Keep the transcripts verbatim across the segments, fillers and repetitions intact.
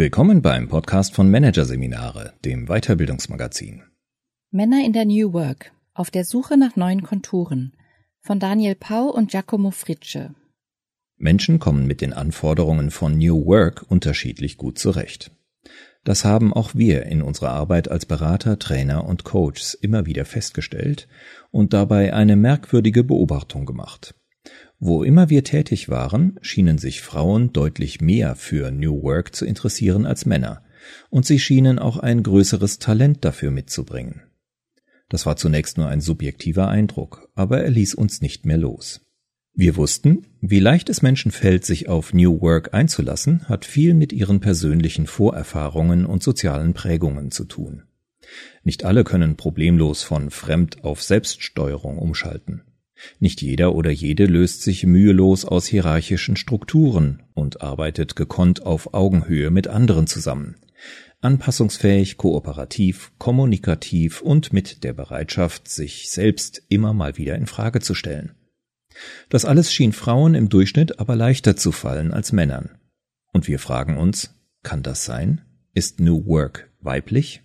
Willkommen beim Podcast von Managerseminare, dem Weiterbildungsmagazin. Männer in der New Work – auf der Suche nach neuen Konturen von Daniel Pau und Giacomo Fritzsche. Menschen kommen mit den Anforderungen von New Work unterschiedlich gut zurecht. Das haben auch wir in unserer Arbeit als Berater, Trainer und Coaches immer wieder festgestellt und dabei eine merkwürdige Beobachtung gemacht. Wo immer wir tätig waren, schienen sich Frauen deutlich mehr für New Work zu interessieren als Männer, und sie schienen auch ein größeres Talent dafür mitzubringen. Das war zunächst nur ein subjektiver Eindruck, aber er ließ uns nicht mehr los. Wir wussten, wie leicht es Menschen fällt, sich auf New Work einzulassen, hat viel mit ihren persönlichen Vorerfahrungen und sozialen Prägungen zu tun. Nicht alle können problemlos von Fremd- auf Selbststeuerung umschalten. Nicht jeder oder jede löst sich mühelos aus hierarchischen Strukturen und arbeitet gekonnt auf Augenhöhe mit anderen zusammen. Anpassungsfähig, kooperativ, kommunikativ und mit der Bereitschaft, sich selbst immer mal wieder in Frage zu stellen. Das alles schien Frauen im Durchschnitt aber leichter zu fallen als Männern. Und wir fragen uns, kann das sein? Ist New Work weiblich?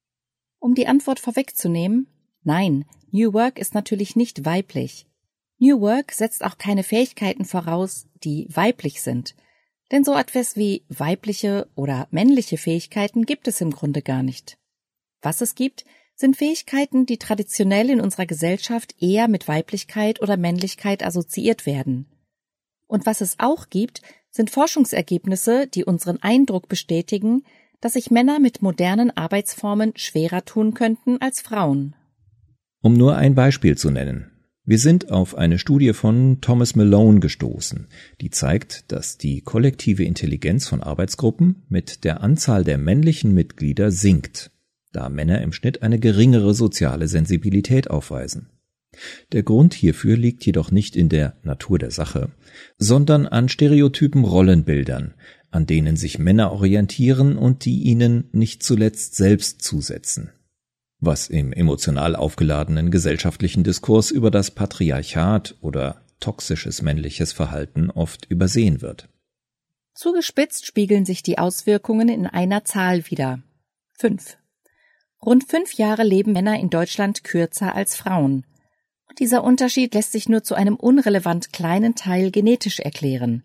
Um die Antwort vorwegzunehmen, nein, New Work ist natürlich nicht weiblich. New Work setzt auch keine Fähigkeiten voraus, die weiblich sind. Denn so etwas wie weibliche oder männliche Fähigkeiten gibt es im Grunde gar nicht. Was es gibt, sind Fähigkeiten, die traditionell in unserer Gesellschaft eher mit Weiblichkeit oder Männlichkeit assoziiert werden. Und was es auch gibt, sind Forschungsergebnisse, die unseren Eindruck bestätigen, dass sich Männer mit modernen Arbeitsformen schwerer tun könnten als Frauen. Um nur ein Beispiel zu nennen. Wir sind auf eine Studie von Thomas Malone gestoßen, die zeigt, dass die kollektive Intelligenz von Arbeitsgruppen mit der Anzahl der männlichen Mitglieder sinkt, da Männer im Schnitt eine geringere soziale Sensibilität aufweisen. Der Grund hierfür liegt jedoch nicht in der Natur der Sache, sondern an stereotypen Rollenbildern, an denen sich Männer orientieren und die ihnen nicht zuletzt selbst zusetzen. Was im emotional aufgeladenen gesellschaftlichen Diskurs über das Patriarchat oder toxisches männliches Verhalten oft übersehen wird. Zugespitzt spiegeln sich die Auswirkungen in einer Zahl wider. Fünf. Rund fünf Jahre leben Männer in Deutschland kürzer als Frauen. Und dieser Unterschied lässt sich nur zu einem unrelevant kleinen Teil genetisch erklären.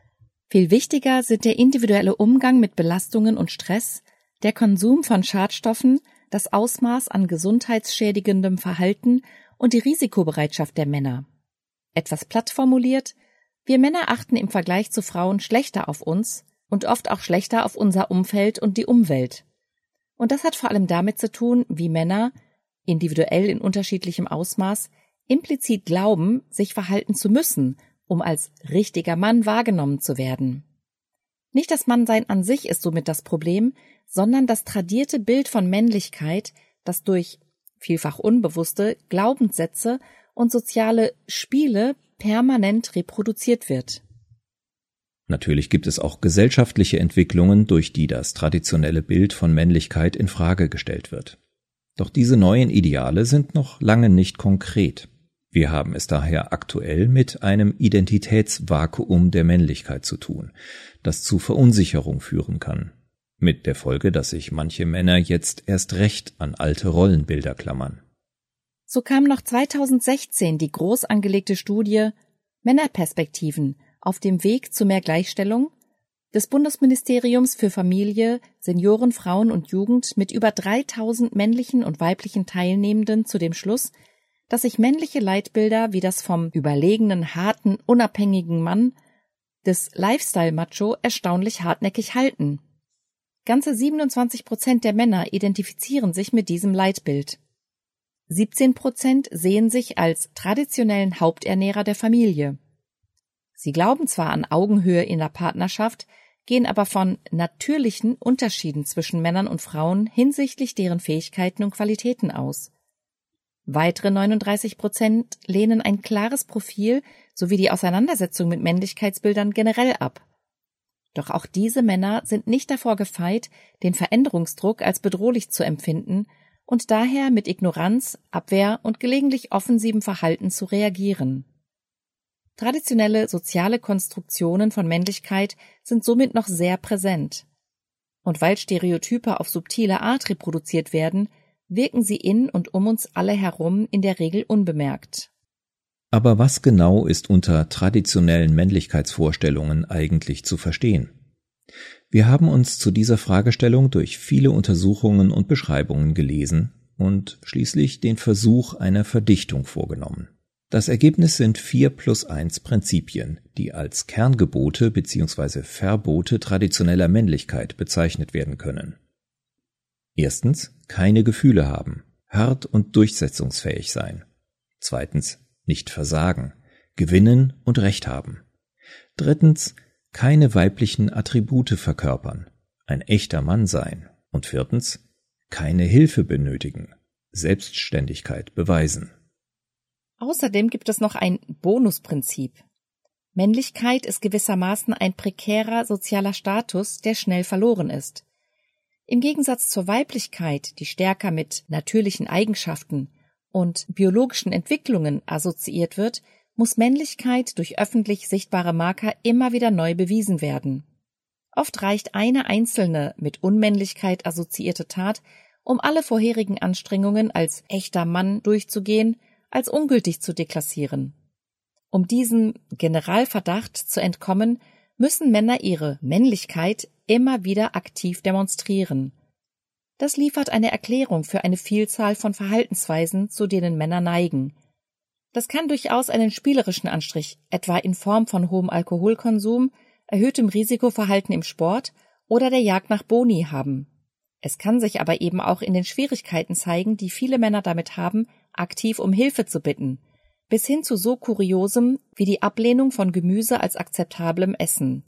Viel wichtiger sind der individuelle Umgang mit Belastungen und Stress, der Konsum von Schadstoffen, das Ausmaß an gesundheitsschädigendem Verhalten und die Risikobereitschaft der Männer. Etwas platt formuliert, wir Männer achten im Vergleich zu Frauen schlechter auf uns und oft auch schlechter auf unser Umfeld und die Umwelt. Und das hat vor allem damit zu tun, wie Männer, individuell in unterschiedlichem Ausmaß, implizit glauben, sich verhalten zu müssen, um als richtiger Mann wahrgenommen zu werden. Nicht das Mannsein an sich ist somit das Problem, sondern das tradierte Bild von Männlichkeit, das durch vielfach unbewusste Glaubenssätze und soziale Spiele permanent reproduziert wird. Natürlich gibt es auch gesellschaftliche Entwicklungen, durch die das traditionelle Bild von Männlichkeit in Frage gestellt wird. Doch diese neuen Ideale sind noch lange nicht konkret. Wir haben es daher aktuell mit einem Identitätsvakuum der Männlichkeit zu tun, das zu Verunsicherung führen kann. Mit der Folge, dass sich manche Männer jetzt erst recht an alte Rollenbilder klammern. So kam noch zweitausendsechzehn die groß angelegte Studie Männerperspektiven auf dem Weg zu mehr Gleichstellung des Bundesministeriums für Familie, Senioren, Frauen und Jugend mit über dreitausend männlichen und weiblichen Teilnehmenden zu dem Schluss, dass sich männliche Leitbilder wie das vom überlegenen, harten, unabhängigen Mann des Lifestyle-Macho erstaunlich hartnäckig halten. Ganze siebenundzwanzig Prozent der Männer identifizieren sich mit diesem Leitbild. siebzehn Prozent sehen sich als traditionellen Haupternährer der Familie. Sie glauben zwar an Augenhöhe in der Partnerschaft, gehen aber von natürlichen Unterschieden zwischen Männern und Frauen hinsichtlich deren Fähigkeiten und Qualitäten aus. Weitere neununddreißig Prozent lehnen ein klares Profil sowie die Auseinandersetzung mit Männlichkeitsbildern generell ab. Doch auch diese Männer sind nicht davor gefeit, den Veränderungsdruck als bedrohlich zu empfinden und daher mit Ignoranz, Abwehr und gelegentlich offensivem Verhalten zu reagieren. Traditionelle soziale Konstruktionen von Männlichkeit sind somit noch sehr präsent. Und weil Stereotype auf subtile Art reproduziert werden, wirken sie in und um uns alle herum in der Regel unbemerkt. Aber was genau ist unter traditionellen Männlichkeitsvorstellungen eigentlich zu verstehen? Wir haben uns zu dieser Fragestellung durch viele Untersuchungen und Beschreibungen gelesen und schließlich den Versuch einer Verdichtung vorgenommen. Das Ergebnis sind vier plus eins Prinzipien, die als Kerngebote bzw. Verbote traditioneller Männlichkeit bezeichnet werden können. Erstens, keine Gefühle haben, hart und durchsetzungsfähig sein. Zweitens, nicht versagen, gewinnen und Recht haben. Drittens, keine weiblichen Attribute verkörpern, ein echter Mann sein. Und viertens, keine Hilfe benötigen, Selbstständigkeit beweisen. Außerdem gibt es noch ein Bonusprinzip. Männlichkeit ist gewissermaßen ein prekärer sozialer Status, der schnell verloren ist. Im Gegensatz zur Weiblichkeit, die stärker mit natürlichen Eigenschaften und biologischen Entwicklungen assoziiert wird, muss Männlichkeit durch öffentlich sichtbare Marker immer wieder neu bewiesen werden. Oft reicht eine einzelne mit Unmännlichkeit assoziierte Tat, um alle vorherigen Anstrengungen als echter Mann durchzugehen, als ungültig zu deklassieren. Um diesem Generalverdacht zu entkommen, müssen Männer ihre Männlichkeit immer wieder aktiv demonstrieren. Das liefert eine Erklärung für eine Vielzahl von Verhaltensweisen, zu denen Männer neigen. Das kann durchaus einen spielerischen Anstrich, etwa in Form von hohem Alkoholkonsum, erhöhtem Risikoverhalten im Sport oder der Jagd nach Boni haben. Es kann sich aber eben auch in den Schwierigkeiten zeigen, die viele Männer damit haben, aktiv um Hilfe zu bitten, bis hin zu so Kuriosem wie die Ablehnung von Gemüse als akzeptablem Essen.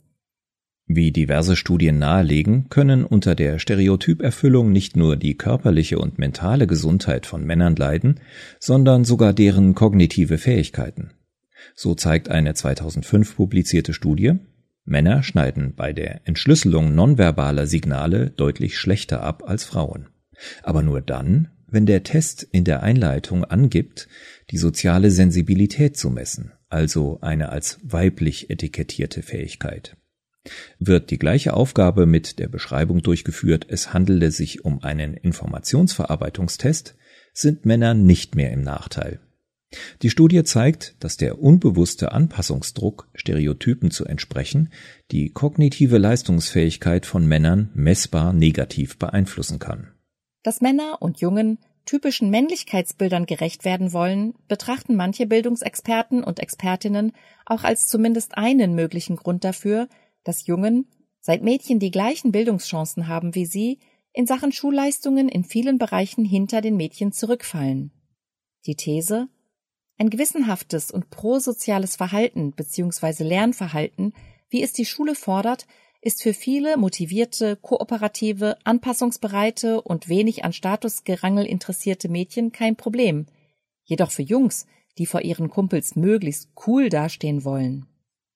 Wie diverse Studien nahelegen, können unter der Stereotyperfüllung nicht nur die körperliche und mentale Gesundheit von Männern leiden, sondern sogar deren kognitive Fähigkeiten. So zeigt eine zweitausendfünf publizierte Studie, Männer schneiden bei der Entschlüsselung nonverbaler Signale deutlich schlechter ab als Frauen. Aber nur dann, wenn der Test in der Einleitung angibt, die soziale Sensibilität zu messen, also eine als weiblich etikettierte Fähigkeit. Wird die gleiche Aufgabe mit der Beschreibung durchgeführt, es handele sich um einen Informationsverarbeitungstest, sind Männer nicht mehr im Nachteil. Die Studie zeigt, dass der unbewusste Anpassungsdruck, Stereotypen zu entsprechen, die kognitive Leistungsfähigkeit von Männern messbar negativ beeinflussen kann. Dass Männer und Jungen typischen Männlichkeitsbildern gerecht werden wollen, betrachten manche Bildungsexperten und Expertinnen auch als zumindest einen möglichen Grund dafür, dass Jungen, seit Mädchen die gleichen Bildungschancen haben wie sie, in Sachen Schulleistungen in vielen Bereichen hinter den Mädchen zurückfallen. Die These: Ein gewissenhaftes und prosoziales Verhalten bzw. Lernverhalten, wie es die Schule fordert, ist für viele motivierte, kooperative, anpassungsbereite und wenig an Statusgerangel interessierte Mädchen kein Problem. Jedoch für Jungs, die vor ihren Kumpels möglichst cool dastehen wollen.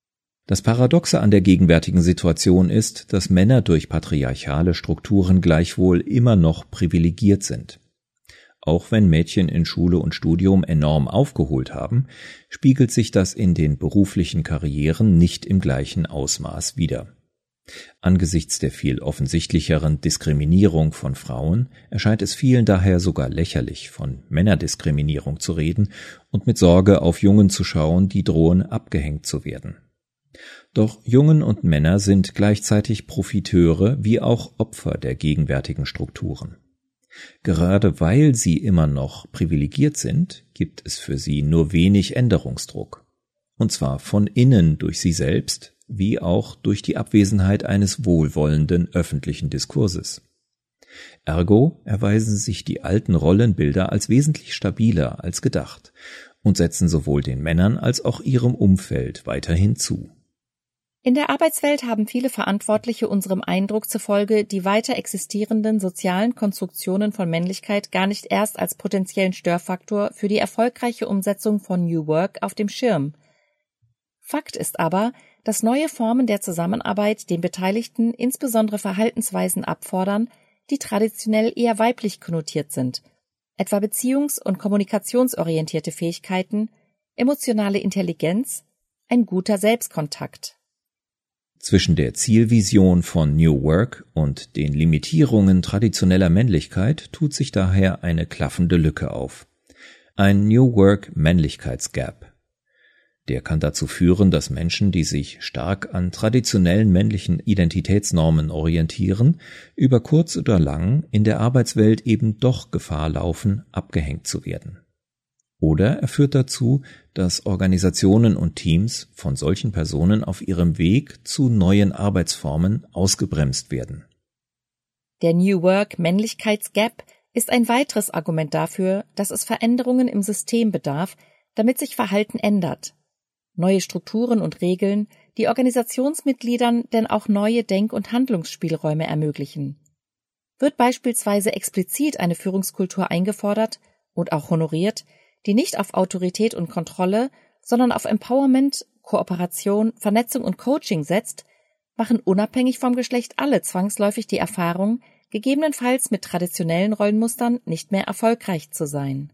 Das Paradoxe an der gegenwärtigen Situation ist, dass Männer durch patriarchale Strukturen gleichwohl immer noch privilegiert sind. Auch wenn Mädchen in Schule und Studium enorm aufgeholt haben, spiegelt sich das in den beruflichen Karrieren nicht im gleichen Ausmaß wider. Angesichts der viel offensichtlicheren Diskriminierung von Frauen erscheint es vielen daher sogar lächerlich, von Männerdiskriminierung zu reden und mit Sorge auf Jungen zu schauen, die drohen, abgehängt zu werden. Doch Jungen und Männer sind gleichzeitig Profiteure wie auch Opfer der gegenwärtigen Strukturen. Gerade weil sie immer noch privilegiert sind, gibt es für sie nur wenig Änderungsdruck. Und zwar von innen durch sie selbst, wie auch durch die Abwesenheit eines wohlwollenden öffentlichen Diskurses. Ergo erweisen sich die alten Rollenbilder als wesentlich stabiler als gedacht und setzen sowohl den Männern als auch ihrem Umfeld weiterhin zu. In der Arbeitswelt haben viele Verantwortliche unserem Eindruck zufolge die weiter existierenden sozialen Konstruktionen von Männlichkeit gar nicht erst als potenziellen Störfaktor für die erfolgreiche Umsetzung von New Work auf dem Schirm. Fakt ist aber, dass neue Formen der Zusammenarbeit den Beteiligten insbesondere Verhaltensweisen abfordern, die traditionell eher weiblich konnotiert sind, etwa beziehungs- und kommunikationsorientierte Fähigkeiten, emotionale Intelligenz, ein guter Selbstkontakt. Zwischen der Zielvision von New Work und den Limitierungen traditioneller Männlichkeit tut sich daher eine klaffende Lücke auf. Ein New Work Männlichkeitsgap. Der kann dazu führen, dass Menschen, die sich stark an traditionellen männlichen Identitätsnormen orientieren, über kurz oder lang in der Arbeitswelt eben doch Gefahr laufen, abgehängt zu werden. Oder er führt dazu, dass Organisationen und Teams von solchen Personen auf ihrem Weg zu neuen Arbeitsformen ausgebremst werden. Der New Work Männlichkeitsgap ist ein weiteres Argument dafür, dass es Veränderungen im System bedarf, damit sich Verhalten ändert. Neue Strukturen und Regeln, die Organisationsmitgliedern denn auch neue Denk- und Handlungsspielräume ermöglichen. Wird beispielsweise explizit eine Führungskultur eingefordert und auch honoriert, die nicht auf Autorität und Kontrolle, sondern auf Empowerment, Kooperation, Vernetzung und Coaching setzt, machen unabhängig vom Geschlecht alle zwangsläufig die Erfahrung, gegebenenfalls mit traditionellen Rollenmustern nicht mehr erfolgreich zu sein.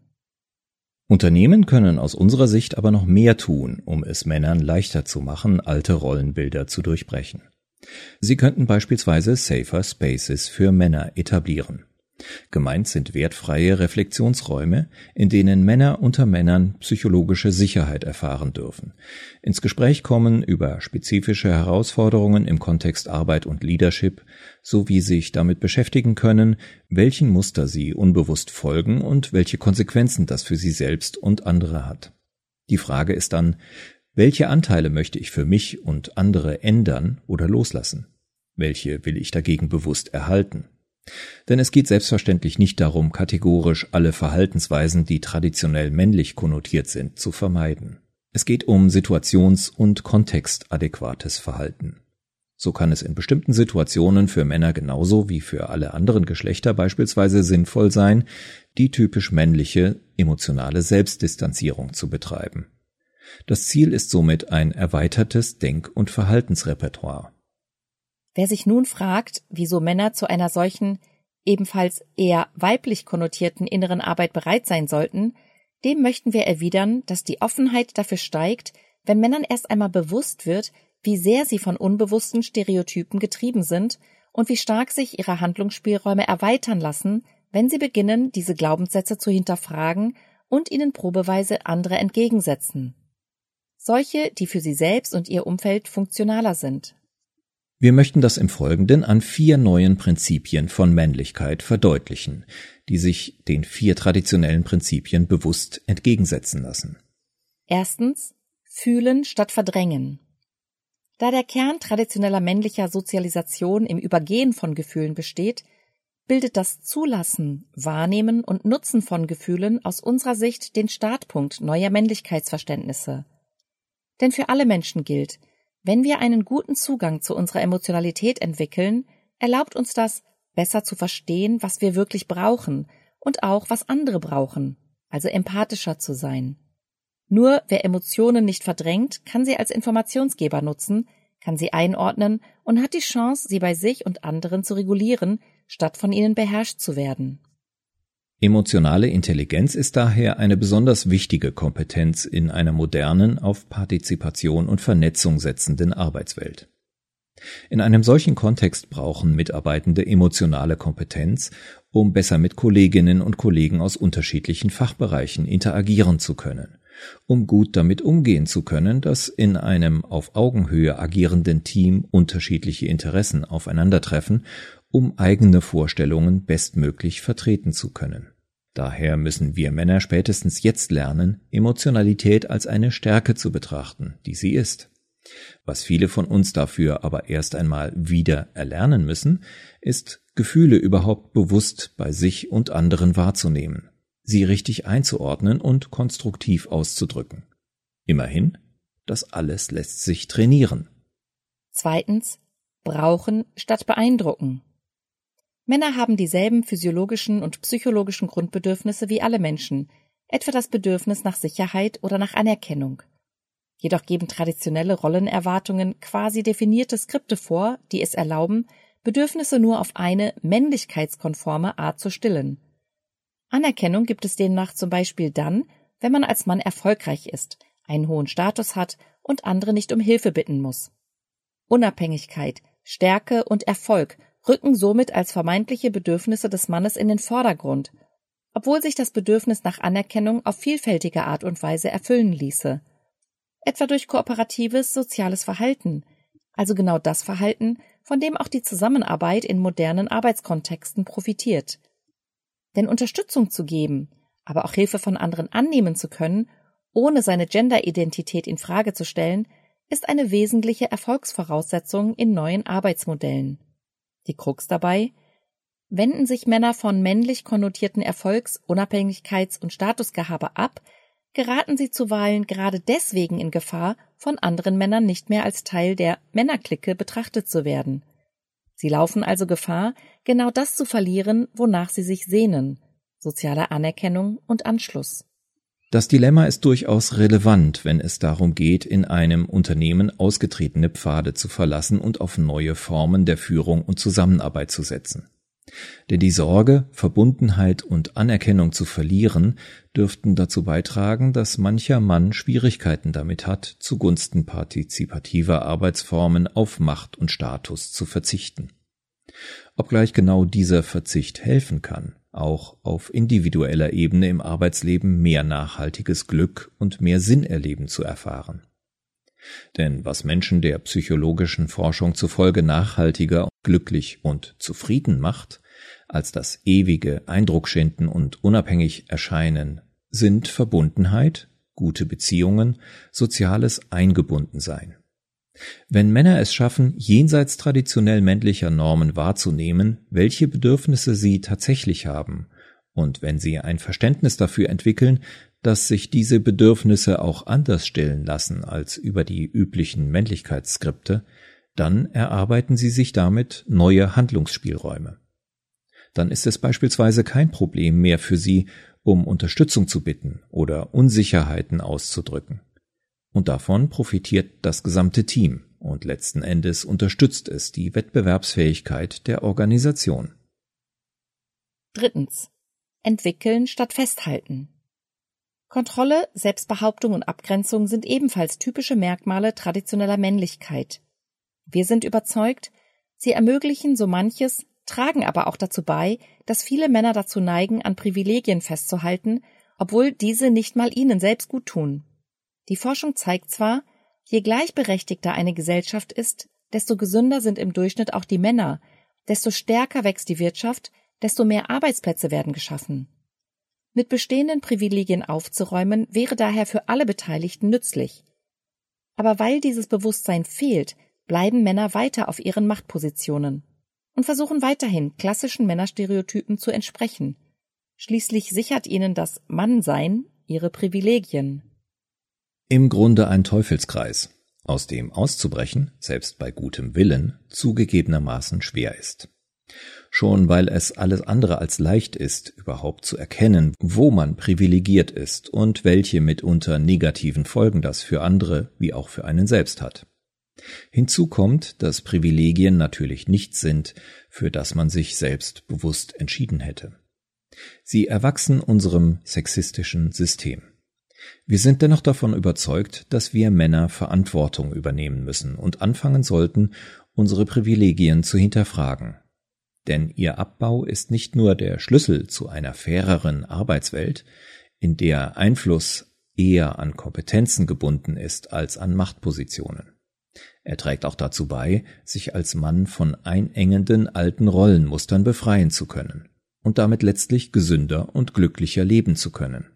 Unternehmen können aus unserer Sicht aber noch mehr tun, um es Männern leichter zu machen, alte Rollenbilder zu durchbrechen. Sie könnten beispielsweise Safer Spaces für Männer etablieren. Gemeint sind wertfreie Reflexionsräume, in denen Männer unter Männern psychologische Sicherheit erfahren dürfen, ins Gespräch kommen über spezifische Herausforderungen im Kontext Arbeit und Leadership, sowie sich damit beschäftigen können, welchen Muster sie unbewusst folgen und welche Konsequenzen das für sie selbst und andere hat. Die Frage ist dann, welche Anteile möchte ich für mich und andere ändern oder loslassen? Welche will ich dagegen bewusst erhalten? Denn es geht selbstverständlich nicht darum, kategorisch alle Verhaltensweisen, die traditionell männlich konnotiert sind, zu vermeiden. Es geht um situations- und kontextadäquates Verhalten. So kann es in bestimmten Situationen für Männer genauso wie für alle anderen Geschlechter beispielsweise sinnvoll sein, die typisch männliche emotionale Selbstdistanzierung zu betreiben. Das Ziel ist somit ein erweitertes Denk- und Verhaltensrepertoire. Wer sich nun fragt, wieso Männer zu einer solchen, ebenfalls eher weiblich konnotierten inneren Arbeit bereit sein sollten, dem möchten wir erwidern, dass die Offenheit dafür steigt, wenn Männern erst einmal bewusst wird, wie sehr sie von unbewussten Stereotypen getrieben sind und wie stark sich ihre Handlungsspielräume erweitern lassen, wenn sie beginnen, diese Glaubenssätze zu hinterfragen und ihnen probeweise andere entgegensetzen. Solche, die für sie selbst und ihr Umfeld funktionaler sind. Wir möchten das im Folgenden an vier neuen Prinzipien von Männlichkeit verdeutlichen, die sich den vier traditionellen Prinzipien bewusst entgegensetzen lassen. Erstens, fühlen statt verdrängen. Da der Kern traditioneller männlicher Sozialisation im Übergehen von Gefühlen besteht, bildet das Zulassen, Wahrnehmen und Nutzen von Gefühlen aus unserer Sicht den Startpunkt neuer Männlichkeitsverständnisse. Denn für alle Menschen gilt, wenn wir einen guten Zugang zu unserer Emotionalität entwickeln, erlaubt uns das, besser zu verstehen, was wir wirklich brauchen und auch, was andere brauchen, also empathischer zu sein. Nur wer Emotionen nicht verdrängt, kann sie als Informationsgeber nutzen, kann sie einordnen und hat die Chance, sie bei sich und anderen zu regulieren, statt von ihnen beherrscht zu werden. Emotionale Intelligenz ist daher eine besonders wichtige Kompetenz in einer modernen, auf Partizipation und Vernetzung setzenden Arbeitswelt. In einem solchen Kontext brauchen Mitarbeitende emotionale Kompetenz, um besser mit Kolleginnen und Kollegen aus unterschiedlichen Fachbereichen interagieren zu können, um gut damit umgehen zu können, dass in einem auf Augenhöhe agierenden Team unterschiedliche Interessen aufeinandertreffen, um eigene Vorstellungen bestmöglich vertreten zu können. Daher müssen wir Männer spätestens jetzt lernen, Emotionalität als eine Stärke zu betrachten, die sie ist. Was viele von uns dafür aber erst einmal wieder erlernen müssen, ist, Gefühle überhaupt bewusst bei sich und anderen wahrzunehmen, sie richtig einzuordnen und konstruktiv auszudrücken. Immerhin, das alles lässt sich trainieren. Zweitens, brauchen statt beeindrucken. Männer haben dieselben physiologischen und psychologischen Grundbedürfnisse wie alle Menschen, etwa das Bedürfnis nach Sicherheit oder nach Anerkennung. Jedoch geben traditionelle Rollenerwartungen quasi definierte Skripte vor, die es erlauben, Bedürfnisse nur auf eine männlichkeitskonforme Art zu stillen. Anerkennung gibt es demnach zum Beispiel dann, wenn man als Mann erfolgreich ist, einen hohen Status hat und andere nicht um Hilfe bitten muss. Unabhängigkeit, Stärke und Erfolg rücken somit als vermeintliche Bedürfnisse des Mannes in den Vordergrund, obwohl sich das Bedürfnis nach Anerkennung auf vielfältige Art und Weise erfüllen ließe. Etwa durch kooperatives soziales Verhalten, also genau das Verhalten, von dem auch die Zusammenarbeit in modernen Arbeitskontexten profitiert. Denn Unterstützung zu geben, aber auch Hilfe von anderen annehmen zu können, ohne seine Genderidentität in Frage zu stellen, ist eine wesentliche Erfolgsvoraussetzung in neuen Arbeitsmodellen. Die Krux dabei: Wenden sich Männer von männlich konnotierten Erfolgs-, Unabhängigkeits- und Statusgehabe ab, geraten sie zuweilen gerade deswegen in Gefahr, von anderen Männern nicht mehr als Teil der Männerclique betrachtet zu werden. Sie laufen also Gefahr, genau das zu verlieren, wonach sie sich sehnen: soziale Anerkennung und Anschluss. Das Dilemma ist durchaus relevant, wenn es darum geht, in einem Unternehmen ausgetretene Pfade zu verlassen und auf neue Formen der Führung und Zusammenarbeit zu setzen. Denn die Sorge, Verbundenheit und Anerkennung zu verlieren, dürften dazu beitragen, dass mancher Mann Schwierigkeiten damit hat, zugunsten partizipativer Arbeitsformen auf Macht und Status zu verzichten. Obgleich genau dieser Verzicht helfen kann, auch auf individueller Ebene im Arbeitsleben mehr nachhaltiges Glück und mehr Sinnerleben zu erfahren. Denn was Menschen der psychologischen Forschung zufolge nachhaltiger, glücklich und zufrieden macht, als das ewige Eindruckschinden und unabhängig erscheinen, sind Verbundenheit, gute Beziehungen, soziales Eingebundensein. Wenn Männer es schaffen, jenseits traditionell männlicher Normen wahrzunehmen, welche Bedürfnisse sie tatsächlich haben, und wenn sie ein Verständnis dafür entwickeln, dass sich diese Bedürfnisse auch anders stillen lassen als über die üblichen Männlichkeitsskripte, dann erarbeiten sie sich damit neue Handlungsspielräume. Dann ist es beispielsweise kein Problem mehr für sie, um Unterstützung zu bitten oder Unsicherheiten auszudrücken. Und davon profitiert das gesamte Team und letzten Endes unterstützt es die Wettbewerbsfähigkeit der Organisation. Drittens. Entwickeln statt festhalten. Kontrolle, Selbstbehauptung und Abgrenzung sind ebenfalls typische Merkmale traditioneller Männlichkeit. Wir sind überzeugt, sie ermöglichen so manches, tragen aber auch dazu bei, dass viele Männer dazu neigen, an Privilegien festzuhalten, obwohl diese nicht mal ihnen selbst gut tun. Die Forschung zeigt zwar, je gleichberechtigter eine Gesellschaft ist, desto gesünder sind im Durchschnitt auch die Männer, desto stärker wächst die Wirtschaft, desto mehr Arbeitsplätze werden geschaffen. Mit bestehenden Privilegien aufzuräumen, wäre daher für alle Beteiligten nützlich. Aber weil dieses Bewusstsein fehlt, bleiben Männer weiter auf ihren Machtpositionen und versuchen weiterhin klassischen Männerstereotypen zu entsprechen. Schließlich sichert ihnen das Mannsein ihre Privilegien. Im Grunde ein Teufelskreis, aus dem auszubrechen, selbst bei gutem Willen, zugegebenermaßen schwer ist. Schon weil es alles andere als leicht ist, überhaupt zu erkennen, wo man privilegiert ist und welche mitunter negativen Folgen das für andere wie auch für einen selbst hat. Hinzu kommt, dass Privilegien natürlich nichts sind, für das man sich selbst bewusst entschieden hätte. Sie erwachsen unserem sexistischen System. Wir sind dennoch davon überzeugt, dass wir Männer Verantwortung übernehmen müssen und anfangen sollten, unsere Privilegien zu hinterfragen. Denn ihr Abbau ist nicht nur der Schlüssel zu einer faireren Arbeitswelt, in der Einfluss eher an Kompetenzen gebunden ist als an Machtpositionen. Er trägt auch dazu bei, sich als Mann von einengenden alten Rollenmustern befreien zu können und damit letztlich gesünder und glücklicher leben zu können.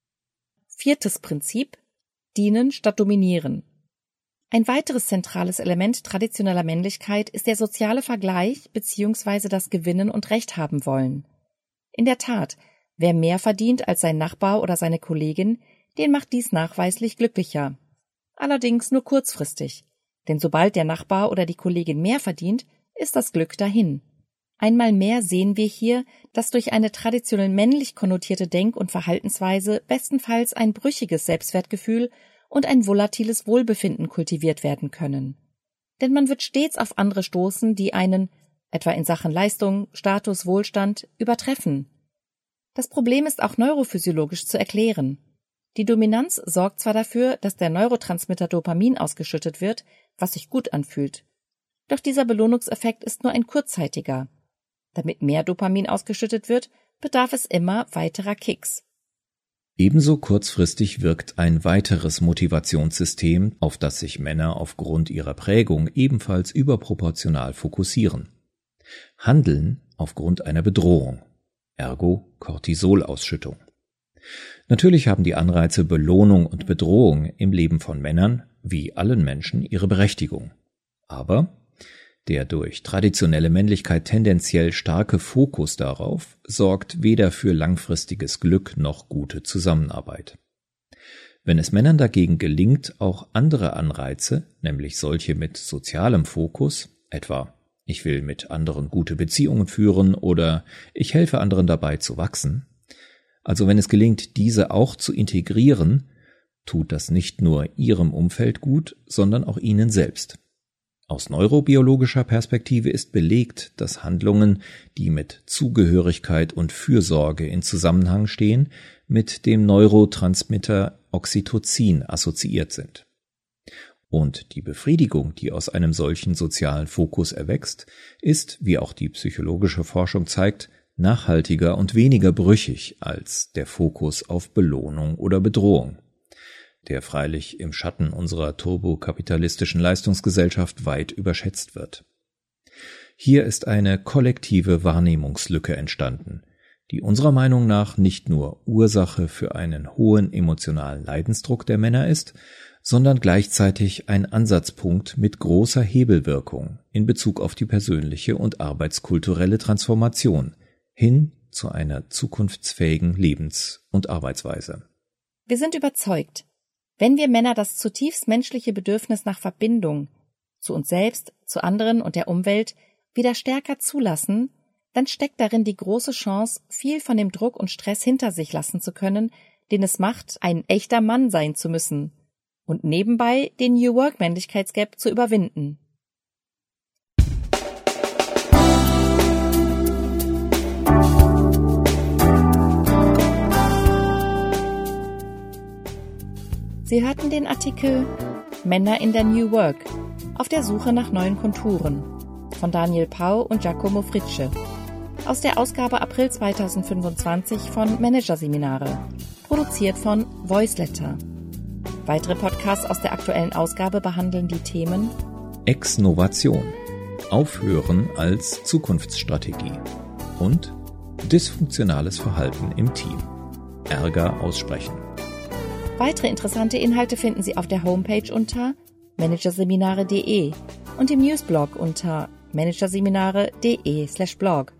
Viertes Prinzip: Dienen statt dominieren. Ein weiteres zentrales Element traditioneller Männlichkeit ist der soziale Vergleich bzw. das Gewinnen und Recht haben wollen. In der Tat, wer mehr verdient als sein Nachbar oder seine Kollegin, den macht dies nachweislich glücklicher. Allerdings nur kurzfristig, denn sobald der Nachbar oder die Kollegin mehr verdient, ist das Glück dahin. Einmal mehr sehen wir hier, dass durch eine traditionell männlich konnotierte Denk- und Verhaltensweise bestenfalls ein brüchiges Selbstwertgefühl und ein volatiles Wohlbefinden kultiviert werden können. Denn man wird stets auf andere stoßen, die einen, etwa in Sachen Leistung, Status, Wohlstand, übertreffen. Das Problem ist auch neurophysiologisch zu erklären. Die Dominanz sorgt zwar dafür, dass der Neurotransmitter Dopamin ausgeschüttet wird, was sich gut anfühlt, Doch dieser Belohnungseffekt ist nur ein kurzzeitiger. Damit mehr Dopamin ausgeschüttet wird, bedarf es immer weiterer Kicks. Ebenso kurzfristig wirkt ein weiteres Motivationssystem, auf das sich Männer aufgrund ihrer Prägung ebenfalls überproportional fokussieren. Handeln aufgrund einer Bedrohung, ergo Cortisolausschüttung. Natürlich haben die Anreize Belohnung und Bedrohung im Leben von Männern, wie allen Menschen, ihre Berechtigung. Aber der durch traditionelle Männlichkeit tendenziell starke Fokus darauf sorgt weder für langfristiges Glück noch gute Zusammenarbeit. Wenn es Männern dagegen gelingt, auch andere Anreize, nämlich solche mit sozialem Fokus, etwa ich will mit anderen gute Beziehungen führen oder ich helfe anderen dabei zu wachsen, also wenn es gelingt, diese auch zu integrieren, tut das nicht nur ihrem Umfeld gut, sondern auch ihnen selbst. Aus neurobiologischer Perspektive ist belegt, dass Handlungen, die mit Zugehörigkeit und Fürsorge in Zusammenhang stehen, mit dem Neurotransmitter Oxytocin assoziiert sind. Und die Befriedigung, die aus einem solchen sozialen Fokus erwächst, ist, wie auch die psychologische Forschung zeigt, nachhaltiger und weniger brüchig als der Fokus auf Belohnung oder Bedrohung, der freilich im Schatten unserer turbokapitalistischen Leistungsgesellschaft weit überschätzt wird. Hier ist eine kollektive Wahrnehmungslücke entstanden, die unserer Meinung nach nicht nur Ursache für einen hohen emotionalen Leidensdruck der Männer ist, sondern gleichzeitig ein Ansatzpunkt mit großer Hebelwirkung in Bezug auf die persönliche und arbeitskulturelle Transformation hin zu einer zukunftsfähigen Lebens- und Arbeitsweise. Wir sind überzeugt, wenn wir Männer das zutiefst menschliche Bedürfnis nach Verbindung zu uns selbst, zu anderen und der Umwelt wieder stärker zulassen, dann steckt darin die große Chance, viel von dem Druck und Stress hinter sich lassen zu können, den es macht, ein echter Mann sein zu müssen und nebenbei den New Work-Männlichkeitsgap zu überwinden. Sie hörten den Artikel Männer in der New Work – auf der Suche nach neuen Konturen von Daniel Pau und Giacomo Fritsche aus der Ausgabe April zweitausendfünfundzwanzig von Managerseminare, produziert von Voiceletter. Weitere Podcasts aus der aktuellen Ausgabe behandeln die Themen Exnovation – Aufhören als Zukunftsstrategie und dysfunktionales Verhalten im Team – Ärger aussprechen. Weitere interessante Inhalte finden Sie auf der Homepage unter managerseminare punkt de und im Newsblog unter managerseminare punkt de slash blog.